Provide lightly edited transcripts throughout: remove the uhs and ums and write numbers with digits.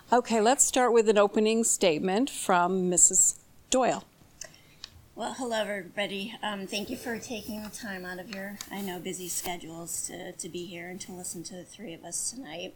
Okay, let's start with an opening statement from Mrs. Doyle. Well, hello, everybody. Thank you for taking the time out of your, I know, busy schedules to be here and to listen to the three of us tonight.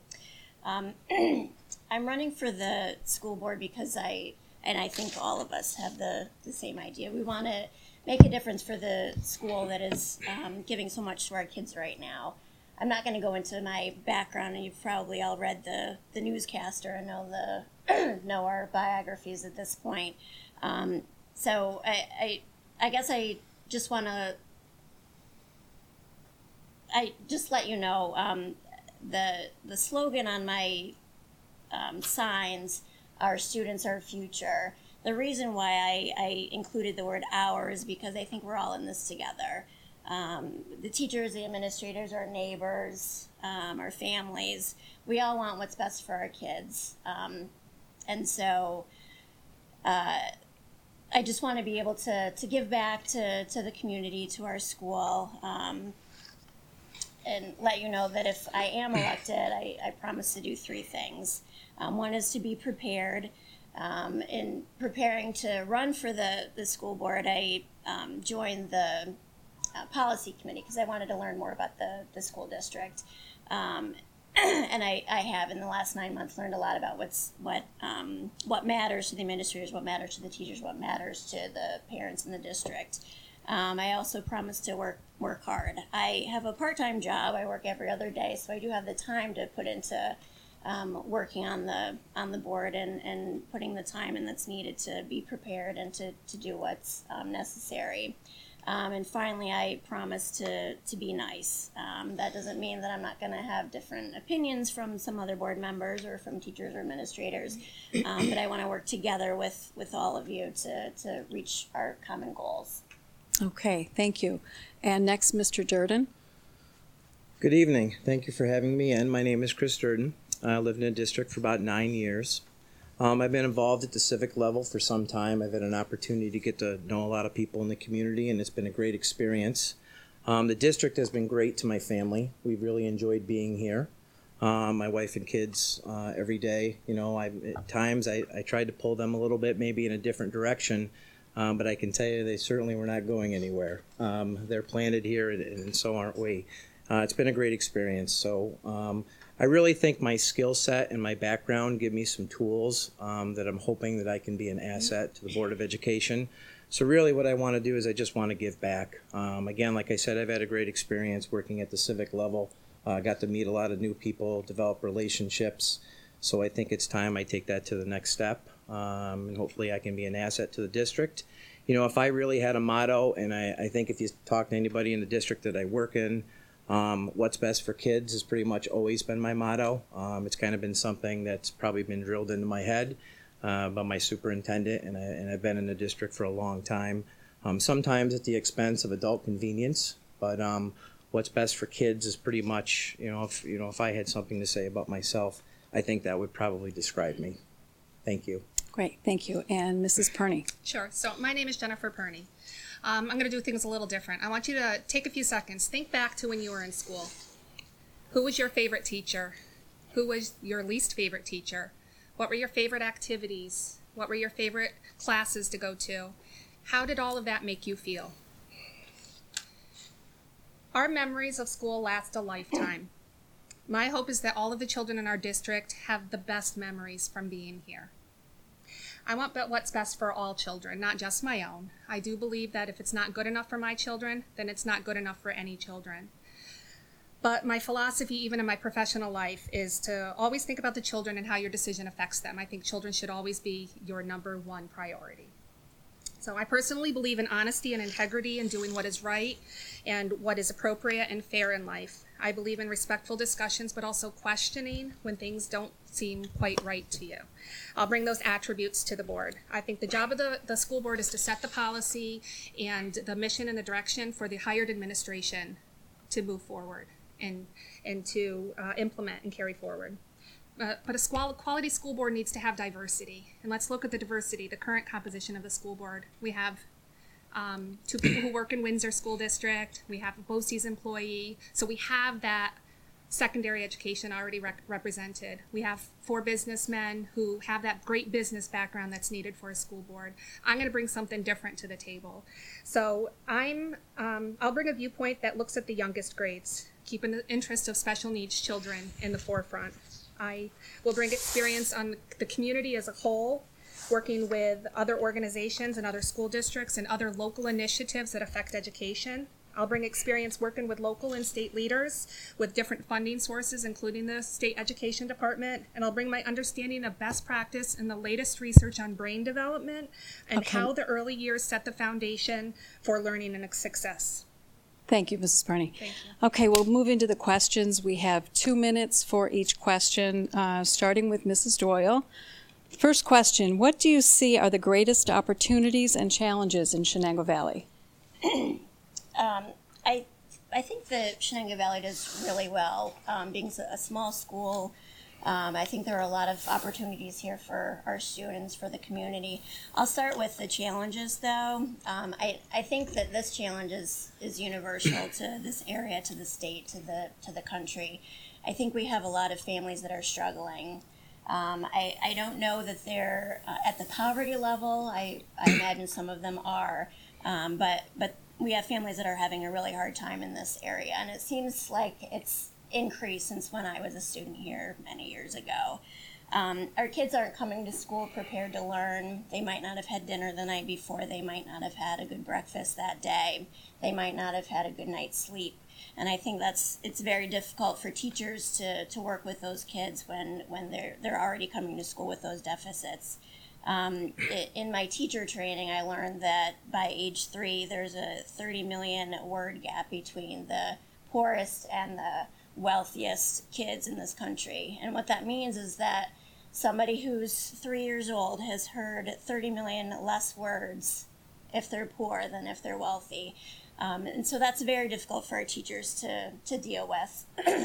I'm running for the school board because I think all of us have the same idea. We want to make a difference for the school that is giving so much to our kids right now. I'm not going to go into my background, and you've probably all read the newscaster and know our biographies at this point. So I guess I just want to just let you know the slogan on my signs are "Students Our Future." The reason why I included the word "our" is because I think we're all in this together. The teachers, the administrators, our neighbors, our families, we all want what's best for our kids. And so I just want to be able to give back to the community, to our school, and let you know that if I am elected, I promise to do three things. One is to be prepared. In preparing to run for the school board, I joined the policy committee because I wanted to learn more about the school district. And I have, in the last 9 months, learned a lot about what matters to the administrators, what matters to the teachers, what matters to the parents in the district. I also promised to work hard. I have a part-time job. I work every other day, so I do have the time to put into working on the board and putting the time in that's needed to be prepared and to do what's necessary. And finally, I promise to be nice. That doesn't mean that I'm not going to have different opinions from some other board members or from teachers or administrators, but I want to work together with all of you to reach our common goals. Okay, thank you. And next, Mr. Durden. Good evening. Thank you for having me in. My name is Chris Durden. I lived in the district for about 9 years. I've been involved at the civic level for some time. I've had an opportunity to get to know a lot of people in the community, and it's been a great experience. The district has been great to my family. We've really enjoyed being here. My wife and kids every day. You know, at times I tried to pull them a little bit, maybe in a different direction, but I can tell you they certainly were not going anywhere. They're planted here, and so aren't we. It's been a great experience. So I really think my skill set and my background give me some tools that I'm hoping that I can be an asset to the Board of Education. So really what I want to do is I just want to give back. Again, like I said, I've had a great experience working at the civic level. Got to meet a lot of new people, develop relationships. So I think it's time I take that to the next step. And hopefully I can be an asset to the district. You know, if I really had a motto, and I think if you talk to anybody in the district that I work in, what's best for kids has pretty much always been my motto. It's kind of been something that's probably been drilled into my head by my superintendent, and I've been in the district for a long time. Sometimes at the expense of adult convenience, but what's best for kids is pretty much, if I had something to say about myself, I think that would probably describe me. Thank you. Great, thank you. And Mrs. Perney. Sure. So my name is Jennifer Perney. I'm going to do things a little different. I want you to take a few seconds. Think back to when you were in school. Who was your favorite teacher? Who was your least favorite teacher? What were your favorite activities? What were your favorite classes to go to? How did all of that make you feel? Our memories of school last a lifetime. My hope is that all of the children in our district have the best memories from being here. I want what's best for all children, not just my own. I do believe that if it's not good enough for my children, then it's not good enough for any children. But my philosophy, even in my professional life, is to always think about the children and how your decision affects them. I think children should always be your number one priority. So I personally believe in honesty and integrity and doing what is right and what is appropriate and fair in life. I believe in respectful discussions, but also questioning when things don't seem quite right to you. I'll bring those attributes to the board. I think the job of the school board is to set the policy and the mission and the direction for the hired administration to move forward and to implement and carry forward. But a quality school board needs to have diversity. And let's look at the diversity, the current composition of the school board. We have 2 people who work in Windsor School District. We have a BOCES employee. So we have that secondary education already represented. We have 4 businessmen who have that great business background that's needed for a school board. I'm going to bring something different to the table. So I'll bring a viewpoint that looks at the youngest grades, keeping the interest of special needs children in the forefront. I will bring experience on the community as a whole, working with other organizations and other school districts and other local initiatives that affect education. I'll bring experience working with local and state leaders with different funding sources, including the state education department. And I'll bring my understanding of best practice and the latest research on brain development and how the early years set the foundation for learning and success. Thank you, Mrs. Barney. Thank you. Okay, we'll move into the questions. We have 2 minutes for each question, starting with Mrs. Doyle. First question, what do you see are the greatest opportunities and challenges in Shenango Valley? I think that Shenango Valley does really well. Being a small school, I think there are a lot of opportunities here for our students, for the community. I'll start with the challenges, though. I think that this challenge is universal to this area, to the state, to the country. I think we have a lot of families that are struggling. I don't know that they're at the poverty level. I imagine some of them are, but we have families that are having a really hard time in this area, and it seems like it's increased since when I was a student here many years ago. Our kids aren't coming to school prepared to learn. They might not have had dinner the night before. They might not have had a good breakfast that day. They might not have had a good night's sleep. And I think it's very difficult for teachers to work with those kids when they're already coming to school with those deficits. In my teacher training, I learned that by age 3, there's a 30 million word gap between the poorest and the wealthiest kids in this country. And what that means is that somebody who's 3 years old has heard 30 million less words if they're poor than if they're wealthy. And so that's very difficult for our teachers to deal with.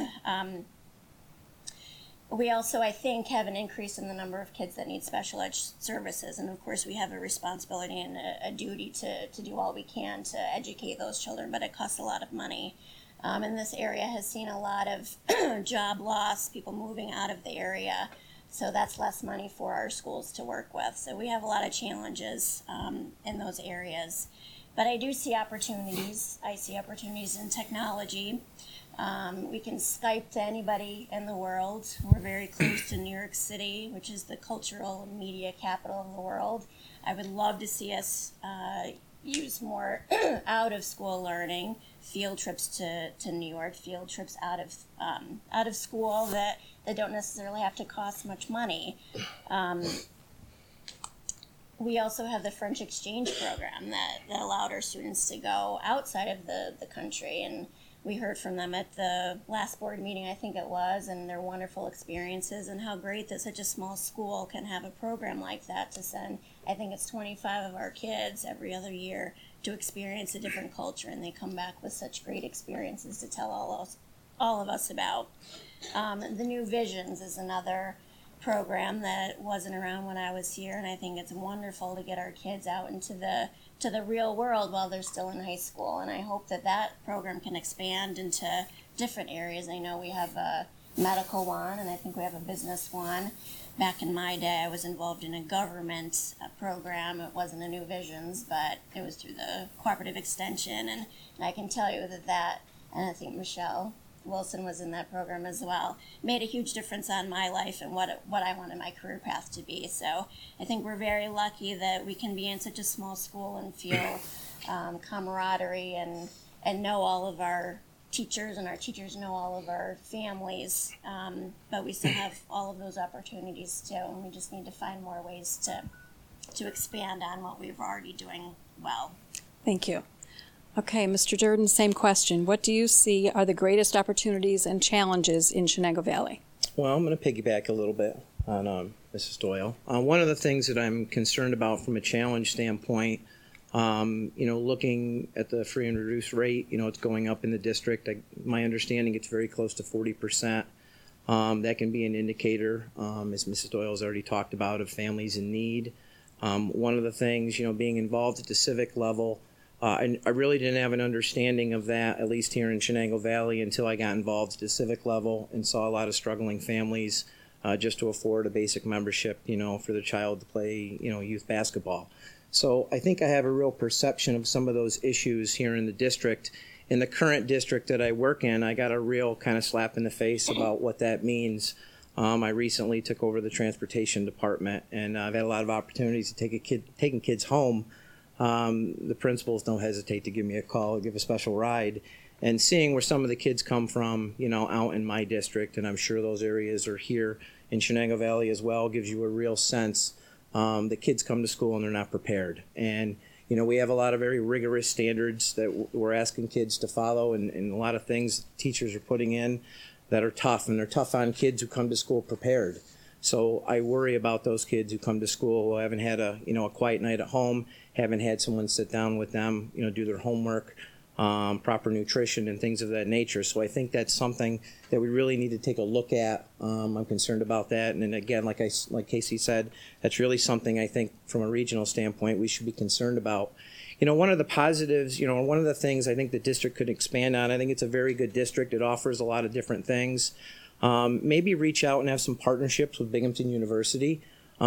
We also, I think, have an increase in the number of kids that need special ed services. And of course, we have a responsibility and a duty to do all we can to educate those children, but it costs a lot of money. And this area has seen a lot of job loss, people moving out of the area. So that's less money for our schools to work with. So we have a lot of challenges in those areas. But I do see opportunities. I see opportunities in technology. We can Skype to anybody in the world. We're very close to New York City, which is the cultural and media capital of the world. I would love to see us use more out-of-school learning, field trips to New York, field trips out of school that don't necessarily have to cost much money. We also have the French exchange program that allowed our students to go outside of the country, and we heard from them at the last board meeting, I think it was, and their wonderful experiences and how great that such a small school can have a program like that to send, I think it's 25 of our kids every other year to experience a different culture, and they come back with such great experiences to tell all of us about. The New Visions is another program that wasn't around when I was here, and I think it's wonderful to get our kids out into the real world while they're still in high school, and I hope that program can expand into different areas. I know we have a medical one, and I think we have a business one. Back in my day, I was involved in a government program. It wasn't a New Visions, but it was through the cooperative extension, and I can tell you that, and I think Michelle Wilson was in that program as well, made a huge difference on my life and what I wanted my career path to be. So I think we're very lucky that we can be in such a small school and feel camaraderie and know all of our teachers, and our teachers know all of our families. But we still have all of those opportunities too, and we just need to find more ways to expand on what we're already doing well. Thank you. Okay, Mr. Durden, same question. What do you see are the greatest opportunities and challenges in Shenango Valley? Well, I'm going to piggyback a little bit on Mrs. Doyle. One of the things that I'm concerned about from a challenge standpoint, looking at the free and reduced rate, it's going up in the district. My understanding, it's very close to 40%. That can be an indicator, as Mrs. Doyle has already talked about, of families in need. One of the things, being involved at the civic level, And I really didn't have an understanding of that, at least here in Shenango Valley, until I got involved at the civic level and saw a lot of struggling families just to afford a basic membership, for their child to play, youth basketball. So I think I have a real perception of some of those issues here in the district. In the current district that I work in, I got a real kind of slap in the face about what that means. I recently took over the transportation department, and I've had a lot of opportunities to taking kids home. The principals don't hesitate to give me a call, give a special ride, and seeing where some of the kids come from, out in my district, and I'm sure those areas are here in Shenango Valley as well, gives you a real sense that kids come to school and they're not prepared. And we have a lot of very rigorous standards that we're asking kids to follow, and a lot of things teachers are putting in that are tough, and they're tough on kids who come to school prepared. So I worry about those kids who come to school who haven't had a quiet night at home, haven't had someone sit down with them, do their homework, proper nutrition and things of that nature. So I think that's something that we really need to take a look at. I'm concerned about that. And then again, like Casey said, that's really something I think from a regional standpoint we should be concerned about. One of the positives, one of the things I think the district could expand on, I think it's a very good district. It offers a lot of different things. Maybe reach out and have some partnerships with Binghamton University.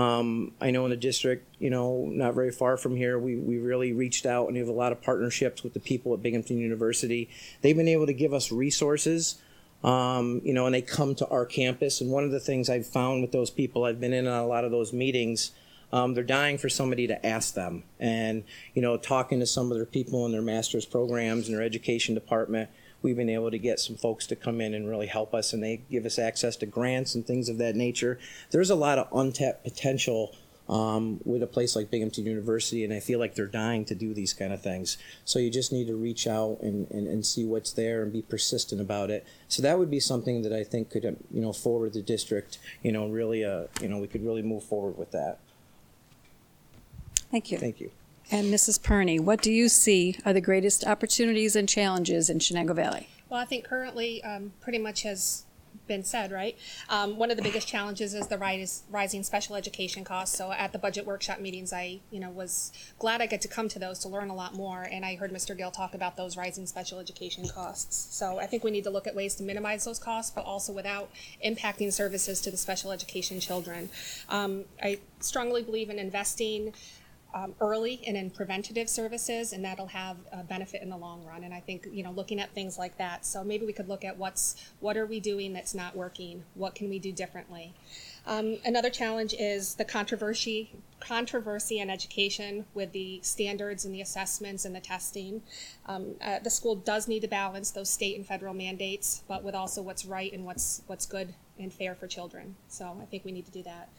I know in the district, not very far from here, we really reached out, and we have a lot of partnerships with the people at Binghamton University. They've been able to give us resources, and they come to our campus. And one of the things I've found with those people, I've been in on a lot of those meetings, they're dying for somebody to ask them. And, talking to some of their people in their master's programs and their education department, we've been able to get some folks to come in and really help us, and they give us access to grants and things of that nature. There's a lot of untapped potential with a place like Binghamton University, and I feel like they're dying to do these kind of things. So you just need to reach out and see what's there and be persistent about it. So that would be something that I think could, forward the district, really, we could really move forward with that. Thank you. Thank you. And Mrs. Perney, what do you see are the greatest opportunities and challenges in Shenango Valley? Well, I think currently pretty much has been said, right? One of the biggest challenges is the rising special education costs. So at the budget workshop meetings, I was glad I get to come to those to learn a lot more. And I heard Mr. Gill talk about those rising special education costs. So I think we need to look at ways to minimize those costs, but also without impacting services to the special education children. I strongly believe in investing early and in preventative services, and that'll have a benefit in the long run. And I think, looking at things like that. So maybe we could look at what are we doing that's not working? What can we do differently? Another challenge is the controversy in education with the standards and the assessments and the testing. The school does need to balance those state and federal mandates, but with also what's right and what's good and fair for children. So I think we need to do that.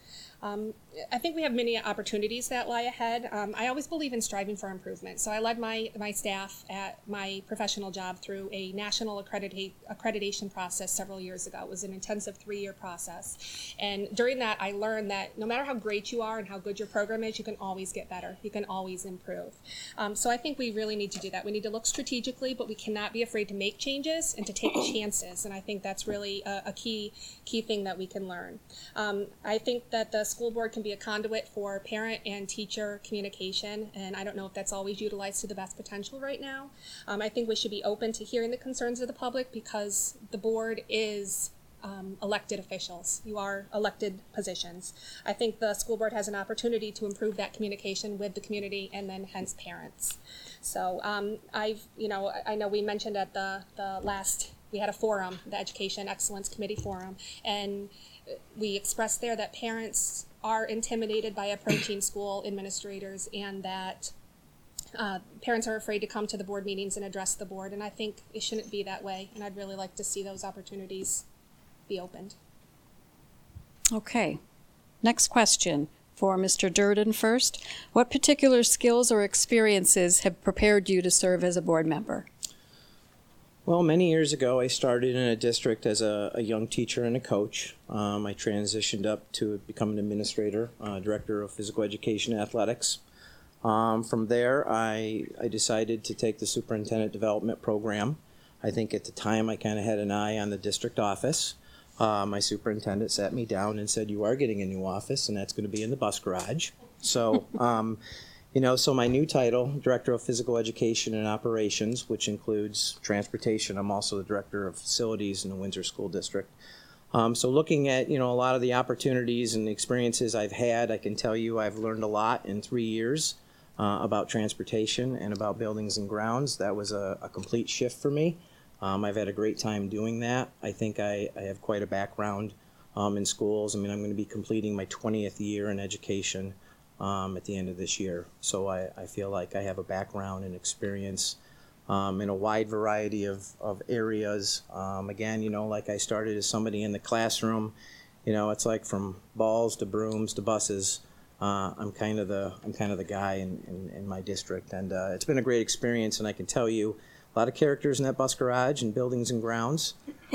I think we have many opportunities that lie ahead. I always believe in striving for improvement. So I led my staff at my professional job through a national accreditation process several years ago. It was an intensive 3-year process. And during that, I learned that no matter how great you are and how good your program is, you can always get better. You can always improve. So I think we really need to do that. We need to look strategically, but we cannot be afraid to make changes and to take chances. And I think that's really a key thing that we can learn. I think that the school board can be a conduit for parent and teacher communication, and I don't know if that's always utilized to the best potential right now. I think we should be open to hearing the concerns of the public, because the board is elected officials. You are elected positions. I think the school board has an opportunity to improve that communication with the community and then hence parents. So I know we mentioned at the last, we had a forum, the Education Excellence Committee forum, and we expressed there that parents are intimidated by approaching school administrators, and that parents are afraid to come to the board meetings and address the board, and I think it shouldn't be that way, and I'd really like to see those opportunities be opened. Okay. Next question for Mr. Durden first. What particular skills or experiences have prepared you to serve as a board member? Well, many years ago, I started in a district as a young teacher and a coach. I transitioned up to become an administrator, director of physical education athletics. From there, I decided to take the superintendent development program. I think at the time I kind of had an eye on the district office. My superintendent sat me down and said, "You are getting a new office, and that's going to be in the bus garage." So, So my new title, Director of Physical Education and Operations, which includes transportation. I'm also the Director of Facilities in the Windsor School District. So looking at, a lot of the opportunities and experiences I've had, I can tell you I've learned a lot in 3 years about transportation and about buildings and grounds. That was a complete shift for me. I've had a great time doing that. I think I have quite a background in schools. I'm going to be completing my 20th year in education at the end of this year. So I feel like I have a background and experience in a wide variety of areas. Again, like I started as somebody in the classroom. It's like from balls to brooms to buses. I'm kind of the guy in my district, and it's been a great experience. And I can tell you, a lot of characters in that bus garage and buildings and grounds.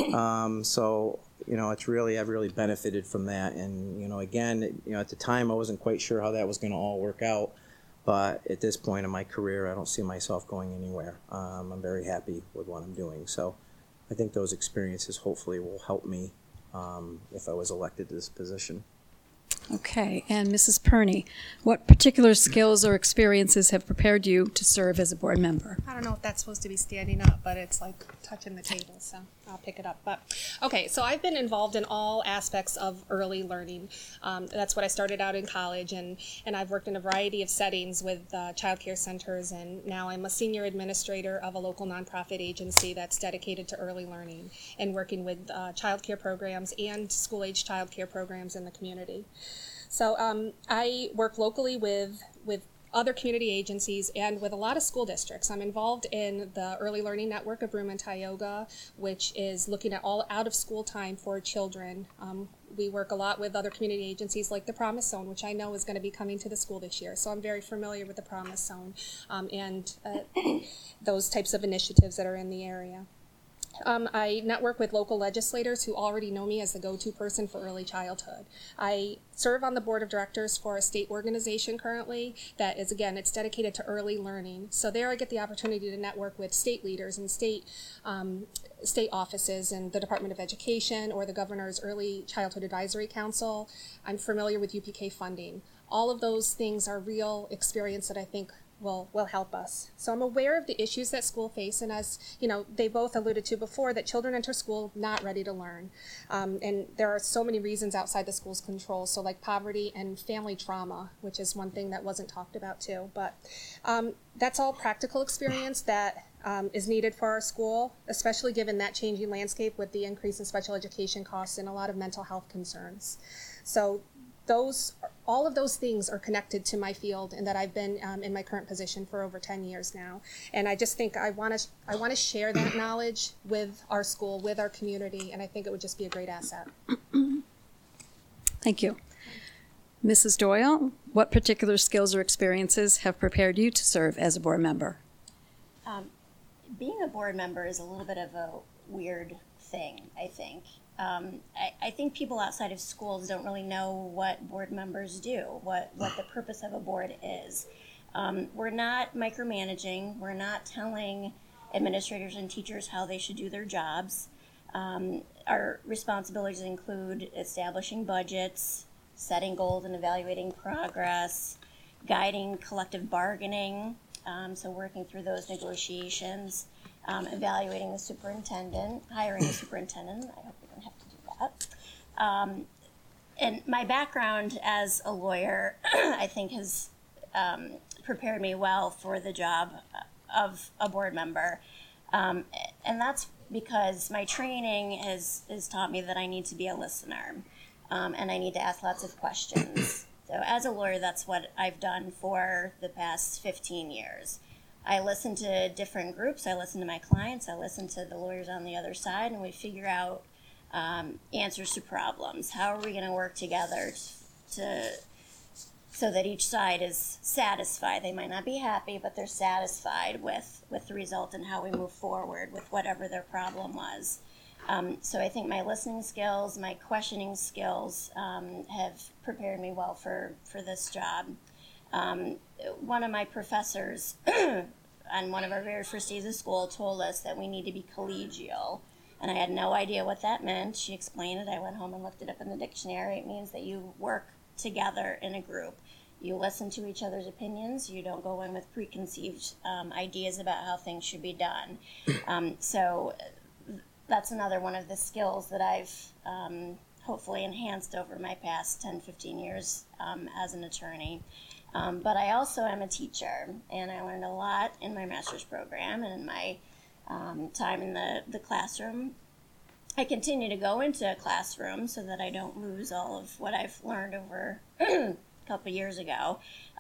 So it's really, I've really benefited from that. And again, at the time I wasn't quite sure how that was going to all work out. But at this point in my career, I don't see myself going anywhere. I'm very happy with what I'm doing. So I think those experiences hopefully will help me if I was elected to this position. Okay, and Mrs. Perney, what particular skills or experiences have prepared you to serve as a board member? I don't know if that's supposed to be standing up, but it's like touching the table, so I'll pick it up. But okay, so I've been involved in all aspects of early learning. That's what I started out in college, and I've worked in a variety of settings with child care centers, and now I'm a senior administrator of a local nonprofit agency that's dedicated to early learning and working with child care programs and school-age child care programs in the community. So I work locally with other community agencies and with a lot of school districts. I'm involved in the Early Learning Network of Broome and Tioga, which is looking at all out-of-school time for children. We work a lot with other community agencies like the Promise Zone, which I know is going to be coming to the school this year. So I'm very familiar with the Promise Zone and those types of initiatives that are in the area. I network with local legislators who already know me as the go-to person for early childhood. I serve on the board of directors for a state organization currently that is, again, it's dedicated to early learning. So there I get the opportunity to network with state leaders and state offices and the Department of Education or the Governor's Early Childhood Advisory Council. I'm familiar with UPK funding. All of those things are real experience that I think will help us. So I'm aware of the issues that school face, and as they both alluded to before, that children enter school not ready to learn. And there are so many reasons outside the school's control, so like poverty and family trauma, which is one thing that wasn't talked about too. But that's all practical experience that is needed for our school, especially given that changing landscape with the increase in special education costs and a lot of mental health concerns. So all of those things are connected to my field, and that I've been in my current position for over 10 years now. And I just think I want to share that knowledge with our school, with our community, and I think it would just be a great asset. Thank you. Mrs. Doyle, what particular skills or experiences have prepared you to serve as a board member? Being a board member is a little bit of a weird thing, I think. I think people outside of schools don't really know what board members do, what the purpose of a board is. We're not micromanaging. We're not telling administrators and teachers how they should do their jobs. Our responsibilities include establishing budgets, setting goals and evaluating progress, guiding collective bargaining, so working through those negotiations, evaluating the superintendent, hiring a superintendent. I hope we don't have to do that. And my background as a lawyer, I think, has prepared me well for the job of a board member. And that's because my training has taught me that I need to be a listener, and I need to ask lots of questions. So as a lawyer, that's what I've done for the past 15 years. I listen to different groups, I listen to my clients, I listen to the lawyers on the other side, and we figure out answers to problems. How are we going to work together so that each side is satisfied? They might not be happy, but they're satisfied with the result and how we move forward with whatever their problem was. So I think my listening skills, my questioning skills have prepared me well for this job. One of my professors on one of our very first days of school told us that we need to be collegial, and I had no idea what that meant. She explained it. I went home and looked it up in the dictionary. It means that you work together in a group. You listen to each other's opinions. You don't go in with preconceived ideas about how things should be done. So that's another one of the skills that I've hopefully enhanced over my past 10, 15 years as an attorney. But I also am a teacher, and I learned a lot in my master's program and in my time in the classroom. I continue to go into a classroom so that I don't lose all of what I've learned over a couple years ago.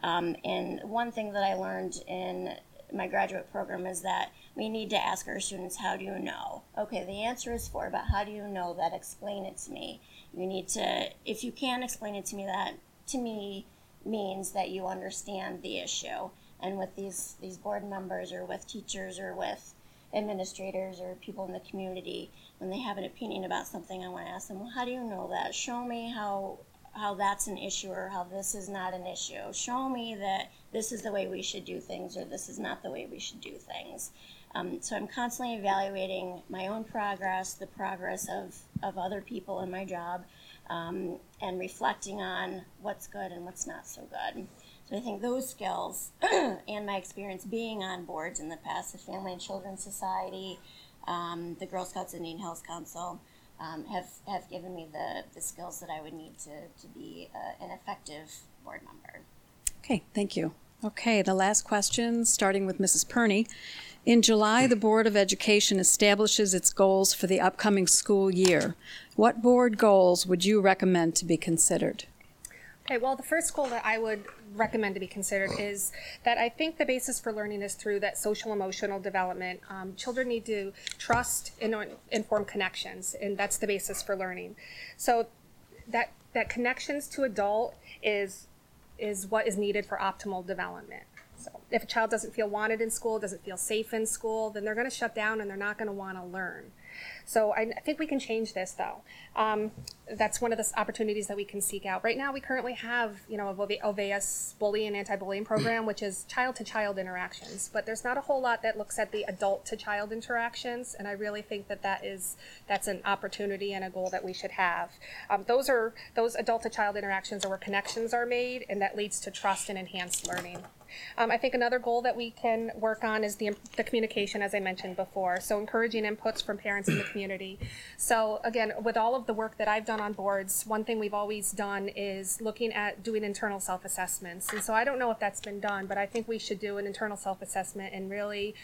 And one thing that I learned in my graduate program is that we need to ask our students, how do you know? Okay, the answer is 4, but how do you know that? Explain it to me. You need to, if you can explain it to me, that to me means that you understand the issue. And with these board members or with teachers or with administrators or people in the community, when they have an opinion about something, I want to ask them, well, how do you know that? Show me how that's an issue or how this is not an issue. Show me that this is the way we should do things or this is not the way we should do things. So I'm constantly evaluating my own progress, the progress of other people in my job, and reflecting on what's good and what's not so good. So I think those skills and my experience being on boards in the past, the Family and Children's Society, the Girl Scouts Indian Hills Council, have given me the skills that I would need to be an effective board member. Okay, thank you. Okay, the last question, starting with Mrs. Perney. In July, the Board of Education establishes its goals for the upcoming school year. What board goals would you recommend to be considered? Okay, well, the first goal that I would recommend to be considered is that I think the basis for learning is through that social emotional development. Children need to trust and inform connections, and that's the basis for learning. So that connections to adult is what is needed for optimal development. So if a child doesn't feel wanted in school, doesn't feel safe in school, then they're going to shut down and they're not going to want to learn. So I think we can change this, though. That's one of the opportunities that we can seek out. Right now, we currently have, a OVAS bullying and anti-bullying program, which is child-to-child interactions. But there's not a whole lot that looks at the adult-to-child interactions, and I really think that's an opportunity and a goal that we should have. Those adult-to-child interactions are where connections are made, and that leads to trust and enhanced learning. I think another goal that we can work on is the communication, as I mentioned before. So encouraging inputs from parents in the community. So again, with all of the work that I've done on boards, one thing we've always done is looking at doing internal self-assessments. And so I don't know if that's been done, but I think we should do an internal self-assessment and really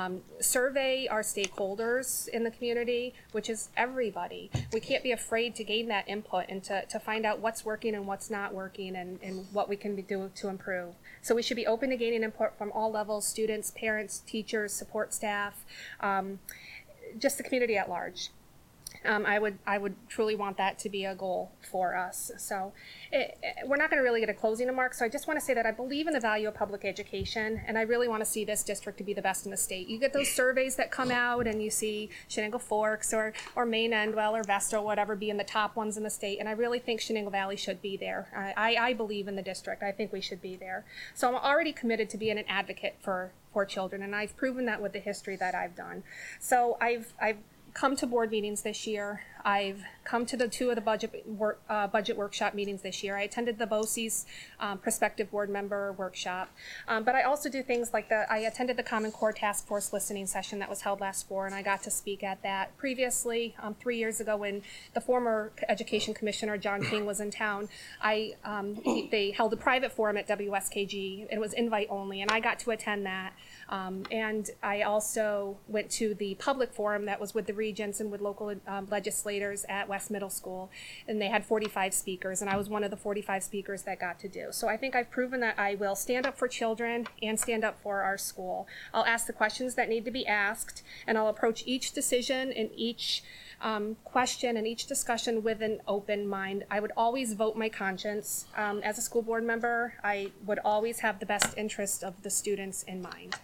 survey our stakeholders in the community, which is everybody. We can't be afraid to gain that input and to find out what's working and what's not working and what we can do to improve. So we should be open to gaining input from all levels, students, parents, teachers, support staff, just the community at large. I would truly want that to be a goal for us. So we're not going to really get a closing remark, so I just want to say that I believe in the value of public education, and I really want to see this district to be the best in the state. You get those surveys that come out, and you see Shenango Forks or Maine Endwell or Vestal, whatever, being the top ones in the state, and I really think Shenango Valley should be there. I believe in the district. I think we should be there. So I'm already committed to being an advocate for children, and I've proven that with the history that I've done. So I've come to board meetings this year. I've come to two of the budget workshop meetings this year. I attended the BOCES prospective board member workshop, but I also do things like I attended the Common Core Task Force listening session that was held last fall, and I got to speak at that. Previously, 3 years ago, when the former Education Commissioner John King was in town, they held a private forum at WSKG. It was invite only, and I got to attend that. And I also went to the public forum that was with the regents and with local legislators at West Middle School, and they had 45 speakers, and I was one of the 45 speakers that got to do. So I think I've proven that I will stand up for children and stand up for our school. I'll ask the questions that need to be asked, and I'll approach each decision and each question and each discussion with an open mind. I would always vote my conscience. As a school board member, I would always have the best interest of the students in mind.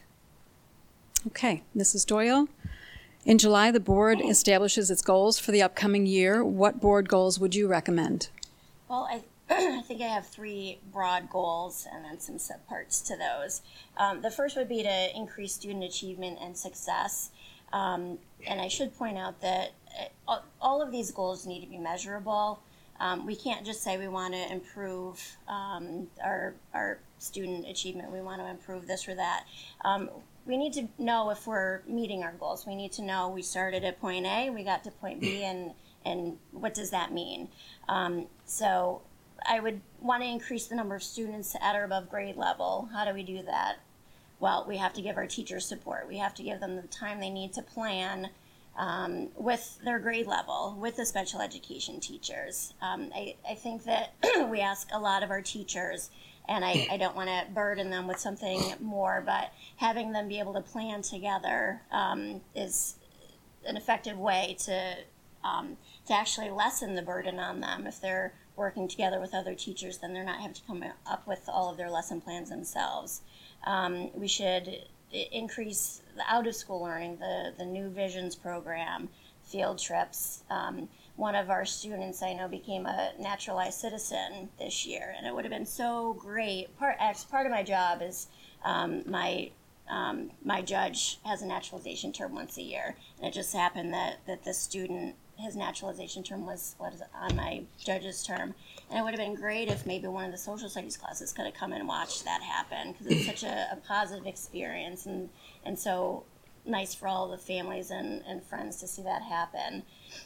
Okay, Mrs. Doyle. In July, the board establishes its goals for the upcoming year. What board goals would you recommend? Well, I think I have 3 broad goals and then some subparts to those. The first would be to increase student achievement and success. And I should point out that all of these goals need to be measurable. We can't just say we want to improve our student achievement. We want to improve this or that. We need to know if we're meeting our goals. We need to know we started at point A, we got to point B, and what does that mean? So I would want to increase the number of students at or above grade level. How do we do that? Well, we have to give our teachers support. We have to give them the time they need to plan with their grade level, with the special education teachers. I think that we ask a lot of our teachers, and I don't want to burden them with something more, but having them be able to plan together is an effective way to actually lessen the burden on them. If they're working together with other teachers, then they're not having to come up with all of their lesson plans themselves. We should increase the out-of-school learning, the New Visions program, field trips. One of our students I know became a naturalized citizen this year, and it would have been so great. Part of my job is my judge has a naturalization term once a year, and it just happened that this student, his naturalization term was on my judge's term, and it would have been great if maybe one of the social studies classes could have come and watched that happen, because it's such a positive experience, and so nice for all the families and friends to see that happen.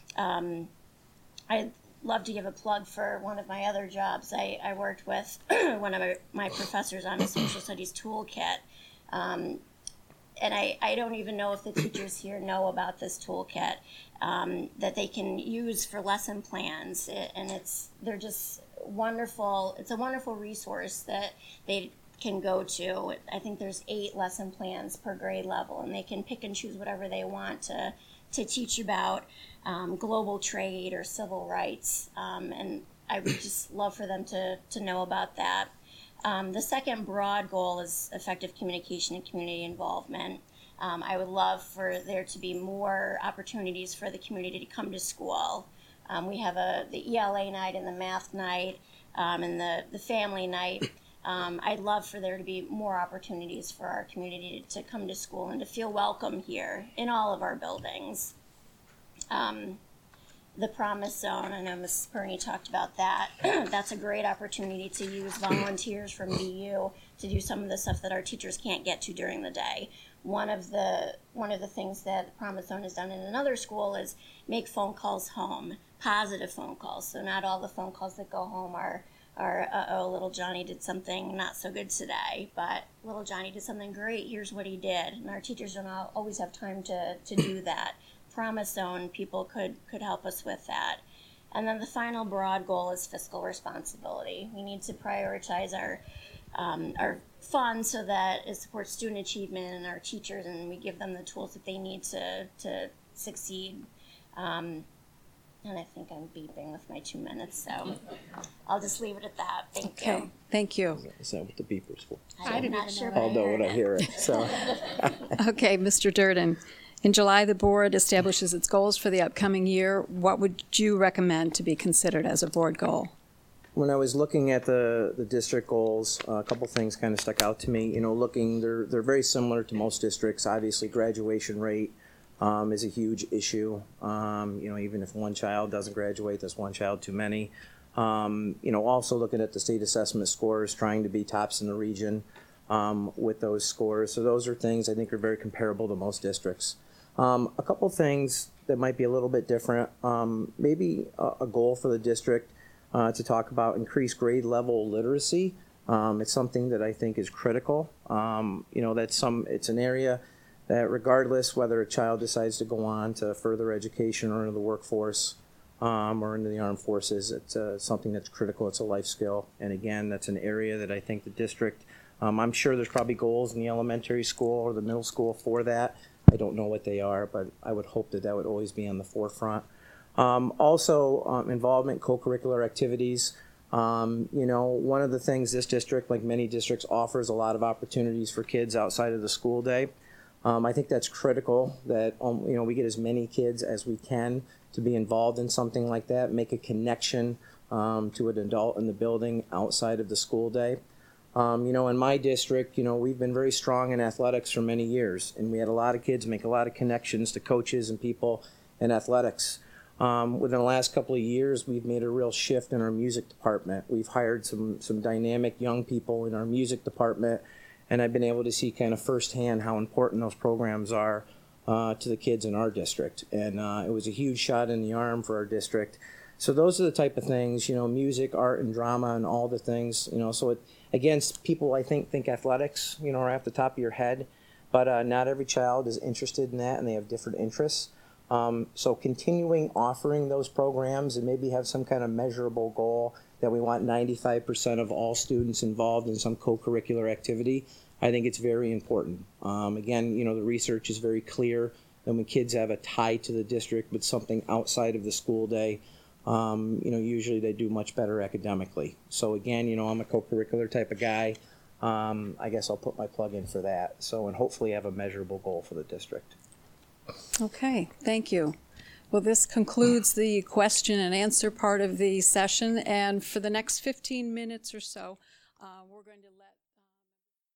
I'd love to give a plug for one of my other jobs. I worked with one of my professors on a social studies toolkit. And I don't even know if the teachers here know about this toolkit that they can use for lesson plans. They're just wonderful. It's a wonderful resource that they can go to. I think there's 8 lesson plans per grade level, and they can pick and choose whatever they want to teach about global trade or civil rights. And I would just love for them to know about that. The second broad goal is effective communication and community involvement. I would love for there to be more opportunities for the community to come to school. We have the ELA night and the math night and the family night. I'd love for there to be more opportunities for our community to come to school and to feel welcome here in all of our buildings. The Promise Zone, I know Ms. Perney talked about that. That's a great opportunity to use volunteers from BU to do some of the stuff that our teachers can't get to during the day. One of the things that the Promise Zone has done in another school is make phone calls home, positive phone calls. So not all the phone calls that go home are little Johnny did something not so good today, but little Johnny did something great, here's what he did. And our teachers don't always have time to do that. Promise Zone people could help us with that. And then the final broad goal is fiscal responsibility. We need to prioritize our funds so that it supports student achievement and our teachers, and we give them the tools that they need to succeed. And I think I'm beeping with my 2 minutes, so I'll just leave it at that. Thank you. Thank you. Is that what the beeper's for? I'm not sure, but Although when I hear it, so. Okay, Mr. Durden. In July, the board establishes its goals for the upcoming year. What would you recommend to be considered as a board goal? When I was looking at the district goals, a couple things kind of stuck out to me. They're very similar to most districts. Obviously, graduation rate is a huge issue. Even if one child doesn't graduate, that's one child too many. Also looking at the state assessment scores, trying to be tops in the region with those scores. So those are things I think are very comparable to most districts. A couple things that might be a little bit different. Maybe a goal for the district to talk about increased grade level literacy. It's something that I think is critical. It's an area that regardless whether a child decides to go on to further education or into the workforce or into the armed forces, it's something that's critical. It's a life skill. And again, that's an area that I think the district, I'm sure there's probably goals in the elementary school or the middle school for that. I don't know what they are, but I would hope that would always be on the forefront. Also, involvement, co-curricular activities. One of the things this district, like many districts, offers a lot of opportunities for kids outside of the school day. I think that's critical that, we get as many kids as we can to be involved in something like that, make a connection to an adult in the building outside of the school day. In my district, we've been very strong in athletics for many years, and we had a lot of kids make a lot of connections to coaches and people in athletics. Within the last couple of years, we've made a real shift in our music department. We've hired some dynamic young people in our music department, and I've been able to see kind of firsthand how important those programs are to the kids in our district. And it was a huge shot in the arm for our district. So those are the type of things, music, art, and drama, and all the things, So again, people I think athletics, are at the top of your head, but not every child is interested in that, and they have different interests. So continuing offering those programs and maybe have some kind of measurable goal that we want 95% of all students involved in some co-curricular activity, I think it's very important. Again, the research is very clear that when kids have a tie to the district with something outside of the school day, usually they do much better academically. So again, I'm a co-curricular type of guy. I guess I'll put my plug in for that. So, and hopefully have a measurable goal for the district. Okay, thank you. Well, this concludes the question and answer part of the session, and for the next 15 minutes or so, we're going to let